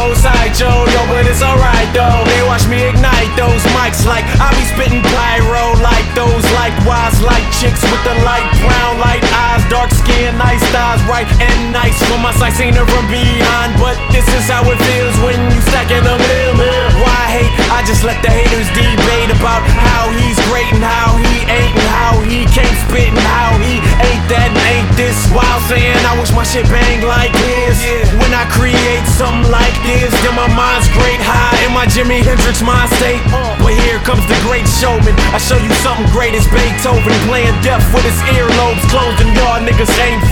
whole sideshow, yo, but it's alright though. They watch me ignite those mics like I be spitting pyro like those likewise like chicks with the light brown light eyes, dark skin, nice thighs, right and nice for my sight seen her from behind. But this is how it feels when you stacking them in. Why hate? I just let the haters debate about how he's great and how he ain't, and how he can't spit and how he ain't that and ain't this. While saying I wish my shit bang like his. When I create something like this, then my mind's great high in my Jimi Hendrix mind state. But here comes the great showman. I show you something great as Beethoven playing deaf with his earlobes closed, and y'all niggas ain't